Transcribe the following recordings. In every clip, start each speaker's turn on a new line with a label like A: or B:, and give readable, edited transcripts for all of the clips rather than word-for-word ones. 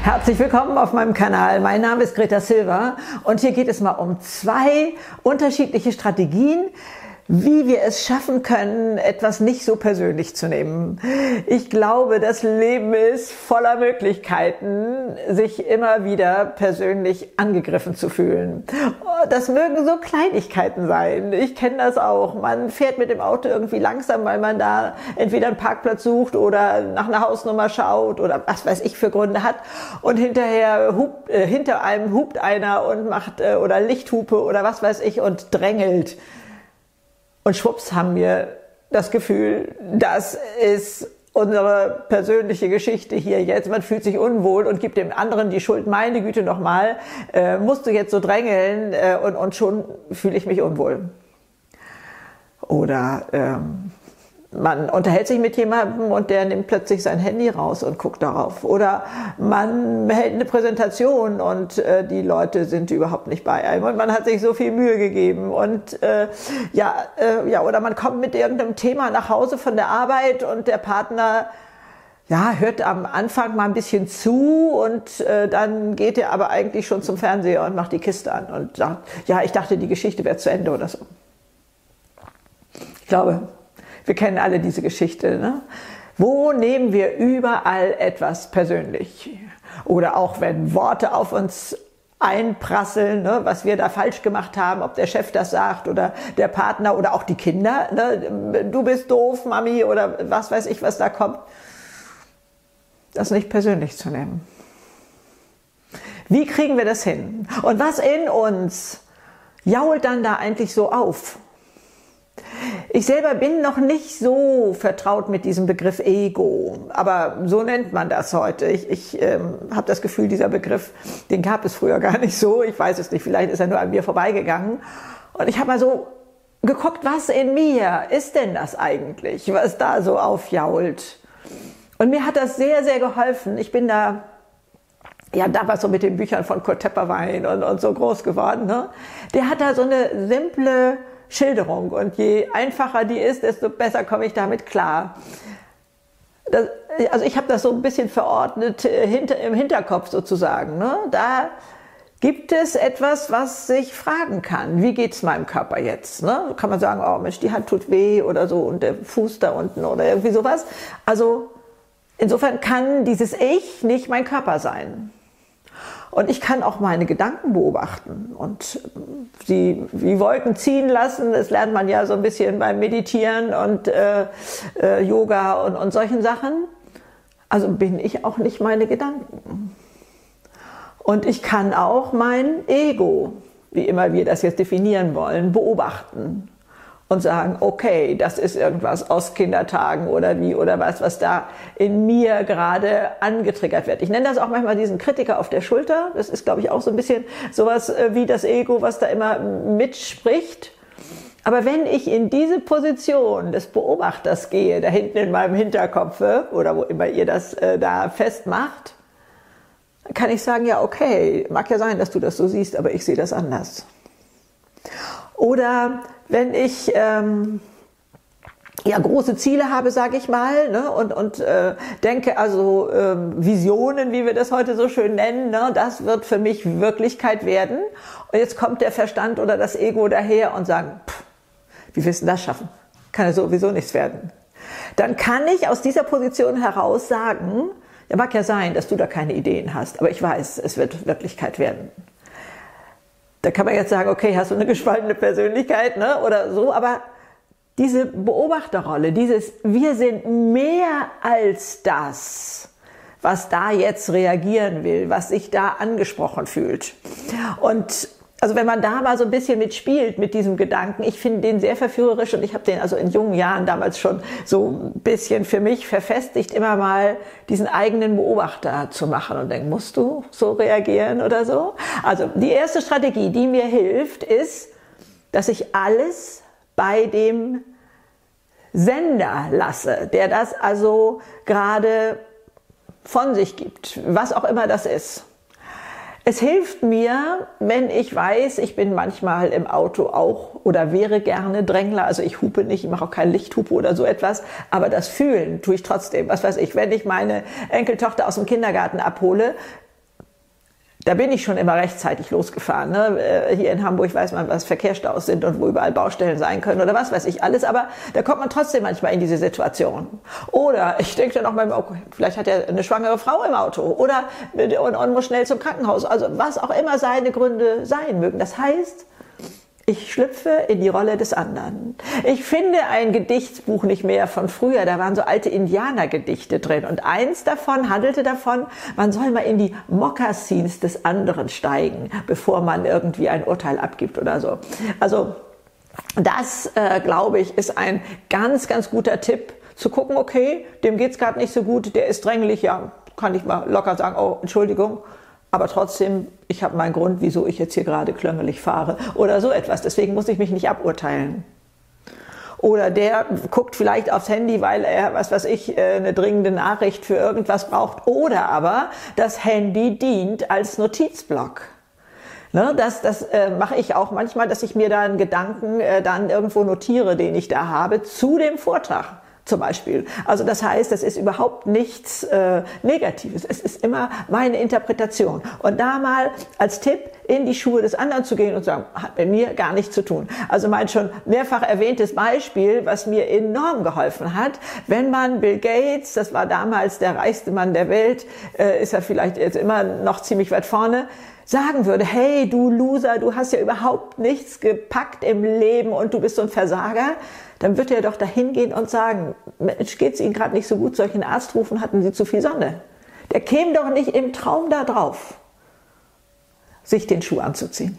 A: Herzlich willkommen auf meinem Kanal. Mein Name ist Greta Silver und hier geht es mal um zwei unterschiedliche Strategien, wie wir es schaffen können, etwas nicht so persönlich zu nehmen. Ich glaube, das Leben ist voller Möglichkeiten, sich immer wieder persönlich angegriffen zu fühlen. Das mögen so Kleinigkeiten sein. Ich kenne das auch. Man fährt mit dem Auto irgendwie langsam, weil man da entweder einen Parkplatz sucht oder nach einer Hausnummer schaut oder was weiß ich für Gründe hat. Und hinterher hinter einem hupt einer und macht oder Lichthupe oder was weiß ich und drängelt. Und schwupps haben wir das Gefühl, das ist unsere persönliche Geschichte hier jetzt. Man fühlt sich unwohl und gibt dem anderen die Schuld. Meine Güte nochmal, musst du jetzt so drängeln und schon fühle ich mich unwohl. Oder man unterhält sich mit jemandem und der nimmt plötzlich sein Handy raus und guckt darauf. Oder man hält eine Präsentation und die Leute sind überhaupt nicht bei einem und man hat sich so viel Mühe gegeben. Und oder man kommt mit irgendeinem Thema nach Hause von der Arbeit und der Partner hört am Anfang mal ein bisschen zu und dann geht er aber eigentlich schon zum Fernseher und macht die Kiste an und sagt, ja, ich dachte, die Geschichte wäre zu Ende oder so. Ich glaube, wir kennen alle diese Geschichte, ne? Wo nehmen wir überall etwas persönlich? Oder auch wenn Worte auf uns einprasseln, ne, was wir da falsch gemacht haben, ob der Chef das sagt oder der Partner oder auch die Kinder, ne, du bist doof, Mami, oder was weiß ich, was da kommt. Das nicht persönlich zu nehmen. Wie kriegen wir das hin? Und was in uns jault dann da eigentlich so auf? Ich selber bin noch nicht so vertraut mit diesem Begriff Ego, aber so nennt man das heute. Ich habe das Gefühl, dieser Begriff, den gab es früher gar nicht so. Ich weiß es nicht, vielleicht ist er nur an mir vorbeigegangen. Und ich habe mal so geguckt, was in mir ist denn das eigentlich, was da so aufjault. Und mir hat das sehr, sehr geholfen. Ich bin da damals so mit den Büchern von Kurt Tepperwein und so groß geworden. Ne? Der hat da so eine simple Schilderung und je einfacher die ist, desto besser komme ich damit klar. Also ich habe das so ein bisschen verordnet im Hinterkopf sozusagen. Ne? Da gibt es etwas, was sich fragen kann. Wie geht's meinem Körper jetzt? Ne? Kann man sagen, oh Mensch, die Hand tut weh oder so und der Fuß da unten oder irgendwie sowas. Also insofern kann dieses Ich nicht mein Körper sein. Und ich kann auch meine Gedanken beobachten und sie wie Wolken ziehen lassen. Das lernt man ja so ein bisschen beim Meditieren und Yoga und solchen Sachen. Also bin ich auch nicht meine Gedanken. Und ich kann auch mein Ego, wie immer wir das jetzt definieren wollen, beobachten. Und sagen, okay, das ist irgendwas aus Kindertagen oder wie oder was da in mir gerade angetriggert wird. Ich nenne das auch manchmal diesen Kritiker auf der Schulter. Das ist, glaube ich, auch so ein bisschen sowas wie das Ego, was da immer mitspricht. Aber wenn ich in diese Position des Beobachters gehe, da hinten in meinem Hinterkopf oder wo immer ihr das da festmacht, kann ich sagen, ja, okay, mag ja sein, dass du das so siehst, aber ich sehe das anders. Oder wenn ich große Ziele habe, sage ich mal, ne, und denke, also Visionen, wie wir das heute so schön nennen, ne, das wird für mich Wirklichkeit werden. Und jetzt kommt der Verstand oder das Ego daher und sagt, wie willst du das schaffen? Kann ja sowieso nichts werden. Dann kann ich aus dieser Position heraus sagen, ja, mag ja sein, dass du da keine Ideen hast, aber ich weiß, es wird Wirklichkeit werden. Da kann man jetzt sagen, okay, hast du eine gespaltene Persönlichkeit, ne, oder so, aber diese Beobachterrolle, dieses wir sind mehr als das, was da jetzt reagieren will, was sich da angesprochen fühlt. Und also wenn man da mal so ein bisschen mitspielt mit diesem Gedanken, ich finde den sehr verführerisch und ich habe den also in jungen Jahren damals schon so ein bisschen für mich verfestigt, immer mal diesen eigenen Beobachter zu machen und denken, musst du so reagieren oder so? Also die erste Strategie, die mir hilft, ist, dass ich alles bei dem Sender lasse, der das also gerade von sich gibt, was auch immer das ist. Es hilft mir, wenn ich weiß, ich bin manchmal im Auto auch oder wäre gerne Drängler, also ich hupe nicht, ich mache auch kein Lichthupe oder so etwas, aber das Fühlen tue ich trotzdem. Was weiß ich, wenn ich meine Enkeltochter aus dem Kindergarten abhole, Da bin ich schon immer rechtzeitig losgefahren. Ne? Hier in Hamburg weiß man, was Verkehrsstaus sind und wo überall Baustellen sein können oder was weiß ich alles. Aber da kommt man trotzdem manchmal in diese Situation. Oder ich denke dann auch mal, okay, vielleicht hat er eine schwangere Frau im Auto oder und muss schnell zum Krankenhaus. Also was auch immer seine Gründe sein mögen. Das heißt, ich schlüpfe in die Rolle des anderen. Ich finde ein Gedichtsbuch nicht mehr von früher, da waren so alte Indianergedichte drin und eins davon handelte davon, man soll mal in die Mokassins des anderen steigen, bevor man irgendwie ein Urteil abgibt oder so. Also das, glaube ich, ist ein ganz, ganz guter Tipp, zu gucken, okay, dem geht's gerade nicht so gut, der ist dränglich, ja, kann ich mal locker sagen, oh, Entschuldigung, aber trotzdem, ich habe meinen Grund, wieso ich jetzt hier gerade klöngelig fahre oder so etwas. Deswegen muss ich mich nicht aburteilen. Oder der guckt vielleicht aufs Handy, weil er, was weiß ich, eine dringende Nachricht für irgendwas braucht. Oder aber das Handy dient als Notizblock. Ne, das mache ich auch manchmal, dass ich mir da einen Gedanken dann irgendwo notiere, den ich da habe, zu dem Vortrag. Zum Beispiel. Also das heißt, das ist überhaupt nichts Negatives. Es ist immer meine Interpretation. Und da mal als Tipp in die Schuhe des anderen zu gehen und zu sagen, hat mit mir gar nichts zu tun. Also mein schon mehrfach erwähntes Beispiel, was mir enorm geholfen hat, wenn man Bill Gates, das war damals der reichste Mann der Welt, ist er vielleicht jetzt immer noch ziemlich weit vorne, sagen würde, hey du Loser, du hast ja überhaupt nichts gepackt im Leben und du bist so ein Versager, dann wird er doch dahin gehen und sagen, Mensch, geht's Ihnen gerade nicht so gut, soll ich einen Arzt rufen, hatten Sie zu viel Sonne? Der käme doch nicht im Traum da drauf, sich den Schuh anzuziehen.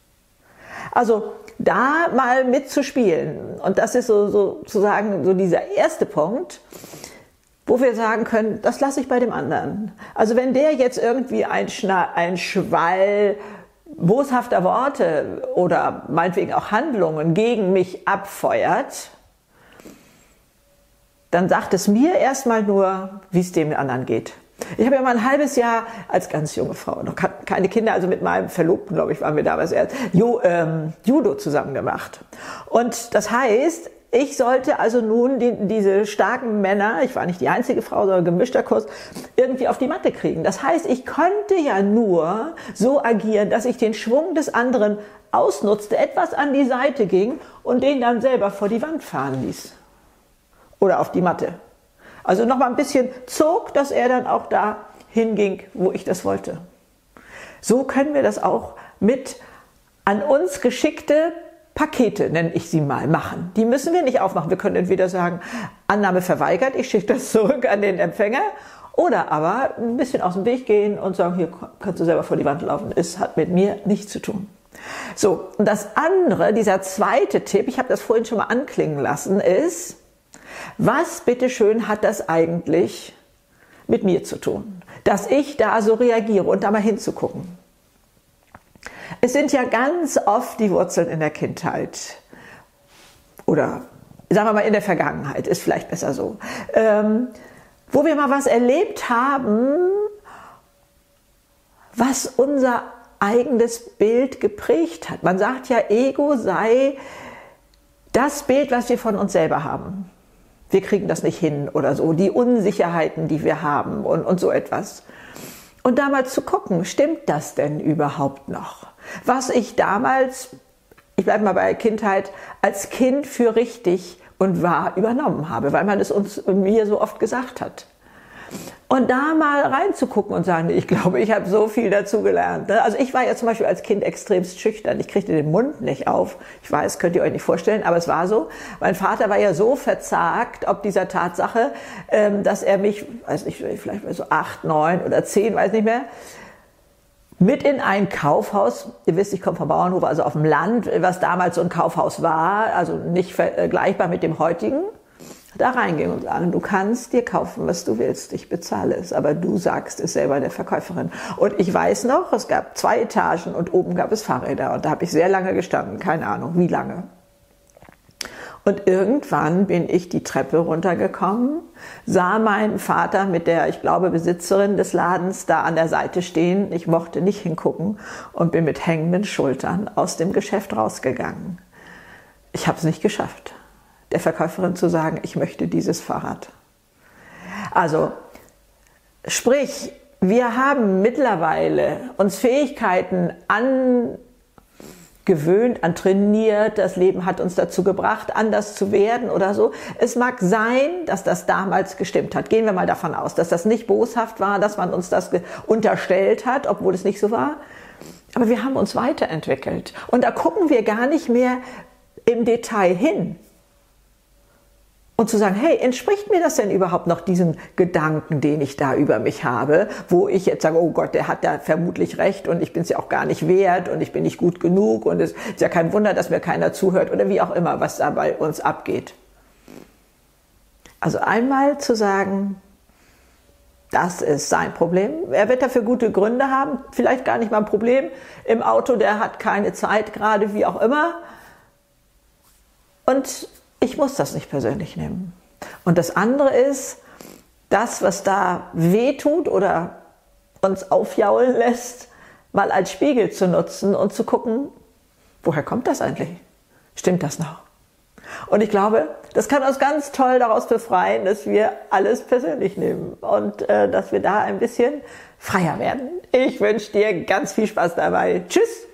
A: Also da mal mitzuspielen und das ist sozusagen so dieser erste Punkt, wo wir sagen können, das lasse ich bei dem anderen. Also wenn der jetzt irgendwie ein Schwall boshafter Worte oder meinetwegen auch Handlungen gegen mich abfeuert, dann sagt es mir erstmal nur, wie es dem anderen geht. Ich habe ja mal ein halbes Jahr als ganz junge Frau, noch keine Kinder, also mit meinem Verlobten, glaube ich, waren wir damals erst, Judo zusammen gemacht. Und das heißt, ich sollte also nun diese starken Männer, ich war nicht die einzige Frau, sondern gemischter Kurs, irgendwie auf die Matte kriegen. Das heißt, ich konnte ja nur so agieren, dass ich den Schwung des anderen ausnutzte, etwas an die Seite ging und den dann selber vor die Wand fahren ließ. Oder auf die Matte. Also noch mal ein bisschen zog, dass er dann auch da hinging, wo ich das wollte. So können wir das auch mit an uns geschickte Pakete, nenne ich sie mal, machen. Die müssen wir nicht aufmachen. Wir können entweder sagen, Annahme verweigert, ich schicke das zurück an den Empfänger, oder aber ein bisschen aus dem Weg gehen und sagen, hier kannst du selber vor die Wand laufen. Es hat mit mir nichts zu tun. So, und das andere, dieser zweite Tipp, ich habe das vorhin schon mal anklingen lassen, ist, was bitteschön hat das eigentlich mit mir zu tun? Dass ich da so reagiere und da mal hinzugucken. Es sind ja ganz oft die Wurzeln in der Kindheit oder sagen wir mal in der Vergangenheit, ist vielleicht besser so, wo wir mal was erlebt haben, was unser eigenes Bild geprägt hat. Man sagt ja, Ego sei das Bild, was wir von uns selber haben. Wir kriegen das nicht hin oder so, die Unsicherheiten, die wir haben und so etwas. Und da mal zu gucken, stimmt das denn überhaupt noch? Was ich damals, ich bleibe mal bei Kindheit, als Kind für richtig und wahr übernommen habe, weil man es mir so oft gesagt hat. Und da mal reinzugucken und sagen, ich glaube, ich habe so viel dazu gelernt. Also ich war ja zum Beispiel als Kind extremst schüchtern. Ich kriegte den Mund nicht auf. Ich weiß, könnt ihr euch nicht vorstellen, aber es war so. Mein Vater war ja so verzagt ob dieser Tatsache, dass er mich, weiß nicht, vielleicht so 8, 9 oder 10, weiß nicht mehr, mit in ein Kaufhaus, ihr wisst, ich komme vom Bauernhof, also auf dem Land, was damals so ein Kaufhaus war, also nicht vergleichbar mit dem heutigen, da reingehen und sagen, du kannst dir kaufen, was du willst, ich bezahle es, aber du sagst es selber der Verkäuferin. Und ich weiß noch, es gab 2 Etagen und oben gab es Fahrräder und da habe ich sehr lange gestanden, keine Ahnung wie lange. Und irgendwann bin ich die Treppe runtergekommen, sah meinen Vater mit der, ich glaube, Besitzerin des Ladens da an der Seite stehen. Ich mochte nicht hingucken und bin mit hängenden Schultern aus dem Geschäft rausgegangen. Ich habe es nicht geschafft, der Verkäuferin zu sagen, ich möchte dieses Fahrrad. Also, sprich, wir haben mittlerweile uns Fähigkeiten angewöhnt, antrainiert, das Leben hat uns dazu gebracht, anders zu werden oder so. Es mag sein, dass das damals gestimmt hat. Gehen wir mal davon aus, dass das nicht boshaft war, dass man uns das unterstellt hat, obwohl es nicht so war. Aber wir haben uns weiterentwickelt. Und da gucken wir gar nicht mehr im Detail hin. Und zu sagen, hey, entspricht mir das denn überhaupt noch diesem Gedanken, den ich da über mich habe, wo ich jetzt sage, oh Gott, der hat da vermutlich recht und ich bin es ja auch gar nicht wert und ich bin nicht gut genug und es ist ja kein Wunder, dass mir keiner zuhört oder wie auch immer, was da bei uns abgeht. Also einmal zu sagen, das ist sein Problem. Er wird dafür gute Gründe haben, vielleicht gar nicht mal ein Problem im Auto, der hat keine Zeit gerade, wie auch immer. Und ich muss das nicht persönlich nehmen. Und das andere ist, das, was da wehtut oder uns aufjaulen lässt, mal als Spiegel zu nutzen und zu gucken, woher kommt das eigentlich? Stimmt das noch? Und ich glaube, das kann uns ganz toll daraus befreien, dass wir alles persönlich nehmen und dass wir da ein bisschen freier werden. Ich wünsche dir ganz viel Spaß dabei. Tschüss!